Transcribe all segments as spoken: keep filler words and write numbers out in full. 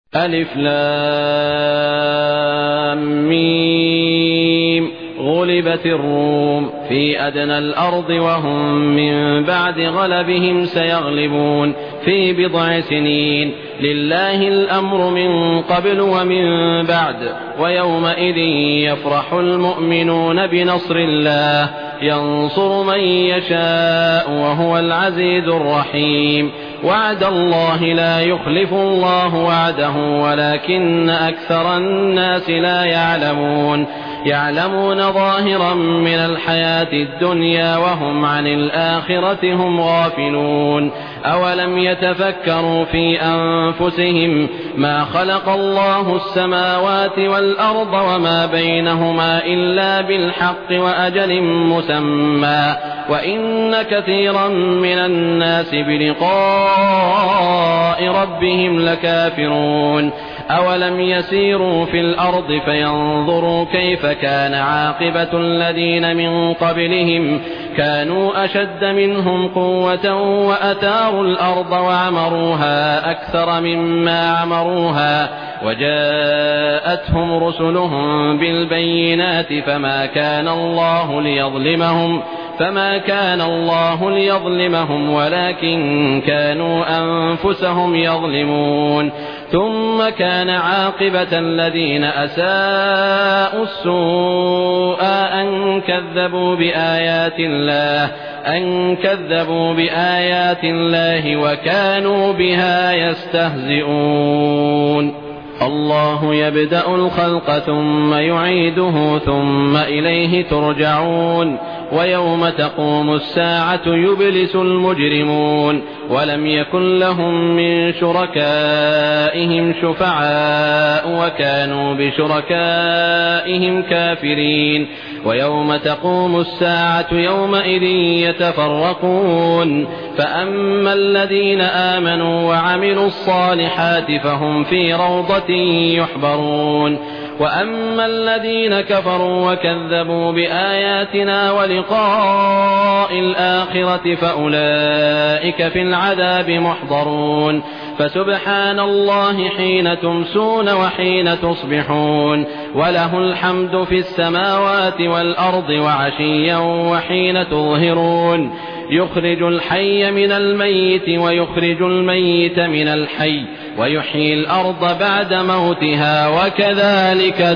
ألف لام ميم غلبت الروم في أدنى الأرض وهم من بعد غلبهم سيغلبون في بضع سنين لله الأمر من قبل ومن بعد ويومئذ يفرح المؤمنون بنصر الله ينصر من يشاء وهو العزيز الرحيم وعد الله لا يخلف الله وعده ولكن أكثر الناس لا يعلمون يعلمون ظاهرا من الحياة الدنيا وهم عن الآخرة هم غافلون أولم يتفكروا في أنفسهم ما خلق الله السماوات والأرض وما بينهما إلا بالحق وأجل مسمى وإن كثيرا من الناس بلقاء ربهم لكافرون أولم يسيروا في الأرض فينظروا كيف كان عاقبة الذين من قبلهم كانوا أشد منهم قوة وأثاروا الأرض وعمروها أكثر مما عمروها وجاءتهم رسلهم بالبينات فما كان الله ليظلمهم فما كان الله ليظلمهم ولكن كانوا أنفسهم يظلمون ثم كان عاقبة الذين أساءوا السوء أن كذبوا بآيات الله أن كذبوا بآيات الله وكانوا بها يستهزئون الله يبدأ الخلق ثم يعيده ثم إليه ترجعون ويوم تقوم الساعة يبلس المجرمون ولم يكن لهم من شركائهم شفعاء وكانوا بشركائهم كافرين ويوم تقوم الساعة يومئذ يتفرقون فأما الذين آمنوا وعملوا الصالحات فهم في روضة يحبرون وأما الذين كفروا وكذبوا بآياتنا ولقاء الآخرة فأولئك في العذاب محضرون فسبحان الله حين تمسون وحين تصبحون وله الحمد في السماوات والأرض وعشيا وحين تظهرون يخرج الحي من الميت ويخرج الميت من الحي ويحيي الأرض بعد موتها وكذلك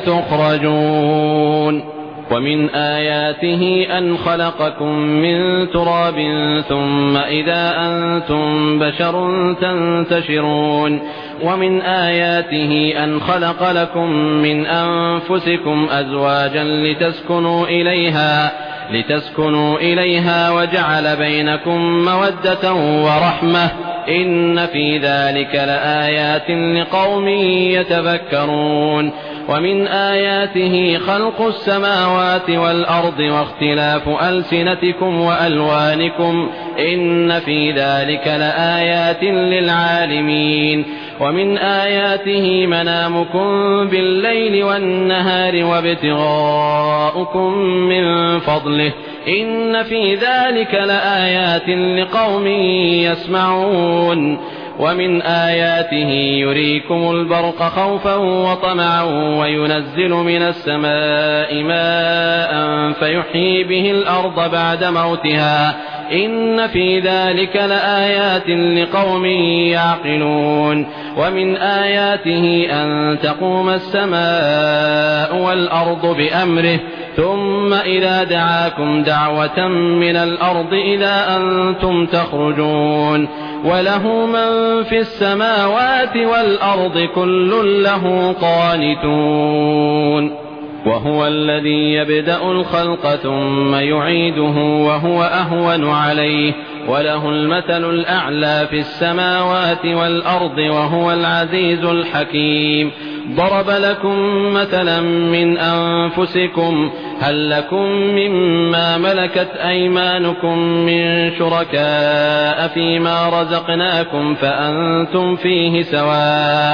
تخرجون ومن آياته أن خلقكم من تراب ثم إذا أنتم بشر تنتشرون ومن آياته أن خلق لكم من أنفسكم أزواجا لتسكنوا إليها لتسكنوا إليها وجعل بينكم مودة ورحمة إن في ذلك لآيات لقوم يتفكرون ومن آياته خلق السماوات والأرض واختلاف ألسنتكم وألوانكم إن في ذلك لآيات للعالمين ومن آياته منامكم بالليل والنهار وابتغاؤكم من فضله إن في ذلك لآيات لقوم يسمعون ومن آياته يريكم البرق خوفا وطمعا وينزل من السماء ماء فيحيي به الأرض بعد موتها إن في ذلك لآيات لقوم يعقلون ومن آياته أن تقوم السماء والأرض بأمره ثم إذا دعاكم دعوة من الأرض إذا أنتم تخرجون وله من في السماوات والأرض كل له قانتون وهو الذي يبدأ الخلق ثم يعيده وهو أهون عليه وله المثل الأعلى في السماوات والأرض وهو العزيز الحكيم ضرب لكم مثلا من أنفسكم هل لكم مما ملكت أيمانكم من شركاء فيما رزقناكم فأنتم فيه سواء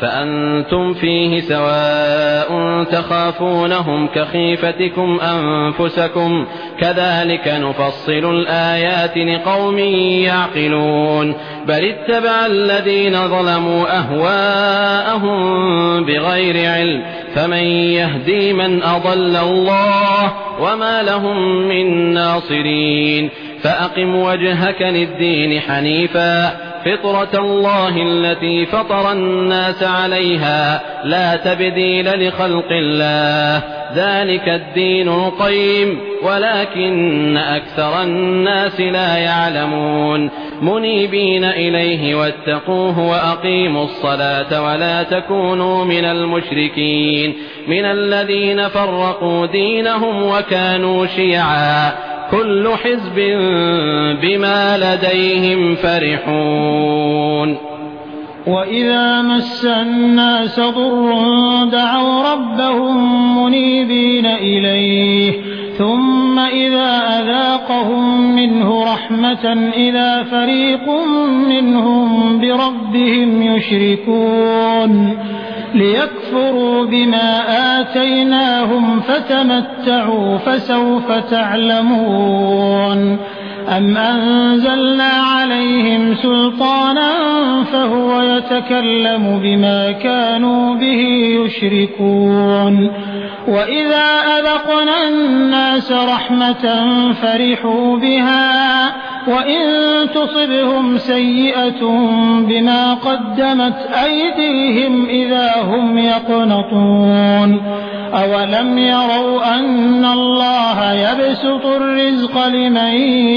فأنتم فيه سواء تخافونهم كخيفتكم أنفسكم كذلك نفصل الآيات لقوم يعقلون بل اتبع الذين ظلموا أهواءهم بغير علم فمن يهدي من أضل الله وما لهم من ناصرين فأقم وجهك للدين حنيفا فطرة الله التي فطر الناس عليها لا تبديل لخلق الله ذلك الدين القيم ولكن أكثر الناس لا يعلمون منيبين إليه واتقوه وأقيموا الصلاة ولا تكونوا من المشركين من الذين فرقوا دينهم وكانوا شيعا كل حزب بما لديهم فرحون وإذا مس الناس ضر دعوا ربهم منيبين إليه ثم إذا أذاقهم منه رحمة إذا فريق منهم بربهم يشركون ليكفروا بما آتيناهم فتمتعوا فسوف تعلمون أم أنزلنا عليهم سلطانا فهو يتكلم بما كانوا به يشركون وإذا أذقنا الناس رحمة فرحوا بها وإن تصبهم سيئة بما قدمت أيديهم إذا هم يقنطون أولم يروا أن الله يبسط الرزق لمن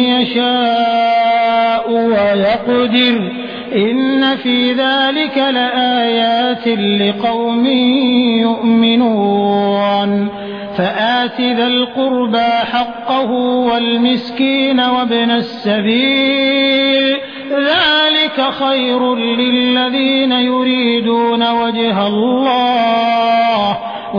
يشاء ويقدر إن في ذلك لآيات لقوم يؤمنون فآت ذا القربى حقه والمسكين وابن السبيل ذلك خير للذين يريدون وجه الله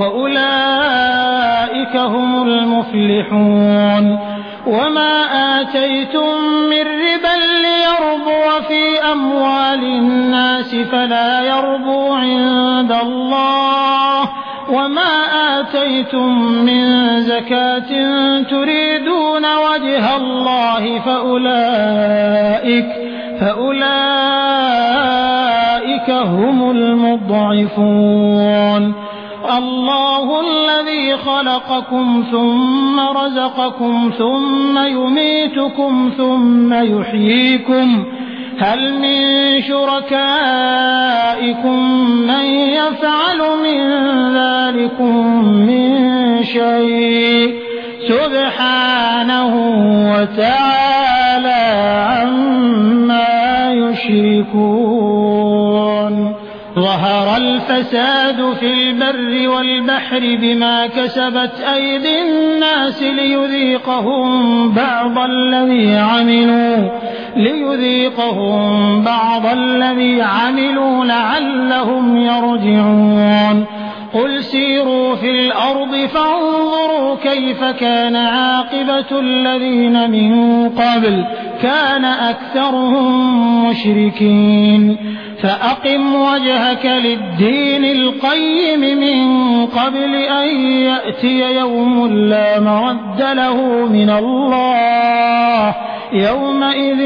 وأولئك هم المفلحون وما آتيتم من ربا ليربو في أموال الناس فلا يربو عند الله وما آتيتم من زكاة تريدون وجه الله فأولئك فأولئك هم المضعفون الله الذي خلقكم ثم رزقكم ثم يميتكم ثم يحييكم هل من شركائكم من يفعل من ذلكم من شيء سبحانه وتعالى عما يشركون ظهر الفساد في البر والبحر بما كسبت أيدي الناس ليذيقهم بعض الذي عملوا ليذيقهم بعض الذي عملوا لعلهم يرجعون قل سيروا في الأرض فانظروا كيف كان عاقبة الذين من قبل كان أكثرهم مشركين فأقم وجهك للدين القيم من قبل أن يأتي يوم لا مرد له من الله يومئذ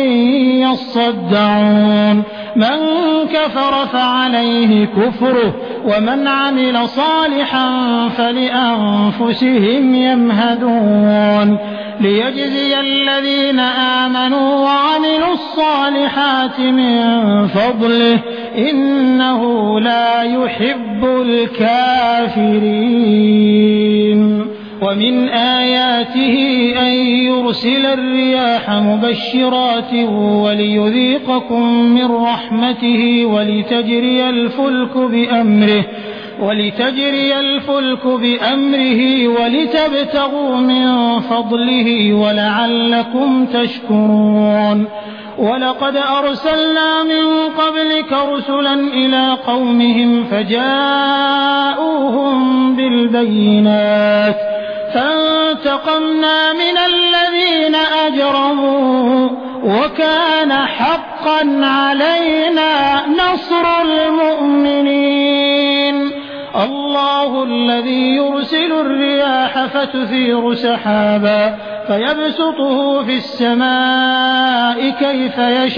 يصدعون من كفر فعليه كفره ومن عمل صالحا فلأنفسهم يمهدون ليجزي الذين آمنوا وعملوا الصالحات من فضله إنه لا يحب الكافرين ومن آياته أن يرسل الرياح مبشرات وليذيقكم من رحمته ولتجري الفلك بأمره ولتجري الفلك بأمره ولتبتغوا من فضله ولعلكم تشكرون ولقد أرسلنا من قبلك رسلا إلى قومهم فجاءوهم بالبينات فانتقمنا من الذين أجرموا وكان حقا علينا نصر المؤمنين الله الذي يرسل الرياح فتثير سحابا فيبسطه في السماء كيف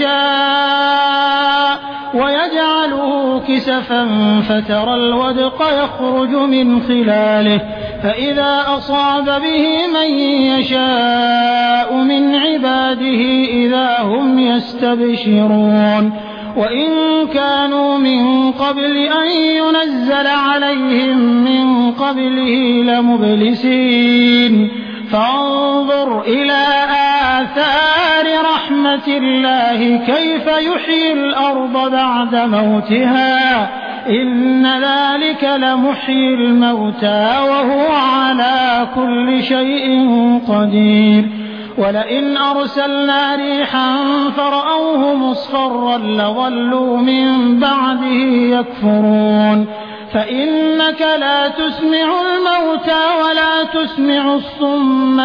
يشاء ويجعله كسفا فترى الودق يخرج من خلاله فإذا أصاب به من يشاء من عباده إذا هم يستبشرون وإن كانوا من قبل أن ينزل عليهم من قبله لمبلسين فانظر إلى آثار رحمة الله كيف يحيي الأرض بعد موتها إن ذلك لمحيي الموتى وهو على كل شيء قدير ولئن أرسلنا ريحا فرأوه مصفرا لظلوا من بعده يكفرون فإنك لا تسمع الموتى ولا تسمع الصم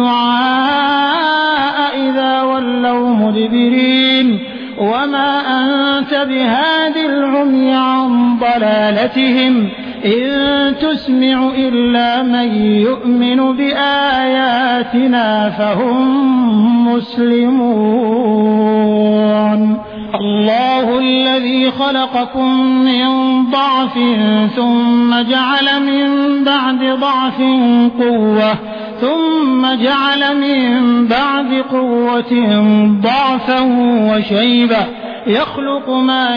الدعاء إذا ولوا مدبرين وما أنت بهاد العمي عن ضلالتهم إن تسمع إلا من يؤمن بآياتنا فهم مسلمون الله الذي خلقكم من ضعف ثم جعل من بعد ضعف قوة ثم جعل من بعد قوة ضعفا وشيبة يخلق ما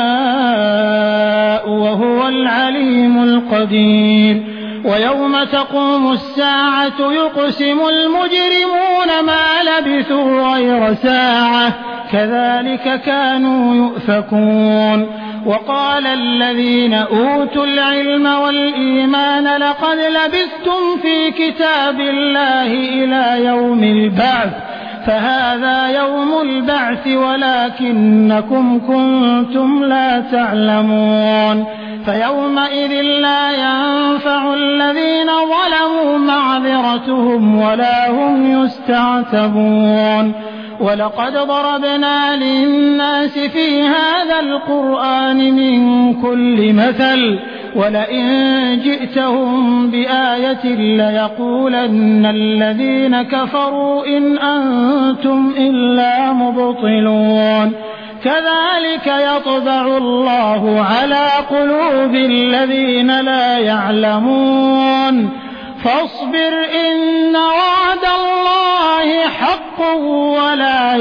يشاء وهو العليم القدير ويوم تقوم الساعة يقسم المجرمون ما لبثوا غير ساعة كذلك كانوا يؤفكون وقال الذين أوتوا العلم والإيمان لقد لبثتم في كتاب الله إلى يوم البعث فهذا يوم البعث ولكنكم كنتم لا تعلمون فيومئذ لا ينفع الذين ظلموا معذرتهم ولا هم يستعتبون ولقد ضربنا للناس في هذا القرآن من كل مثل ولئن جئتهم بآية ليقولن الذين كفروا إن أنتم إلا مبطلون كذلك يطبع الله على قلوب الذين لا يعلمون فاصبر إن وعد الله حق ولا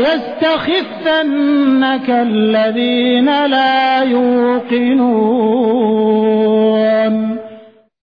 يستخفنك الذين لا يوقنون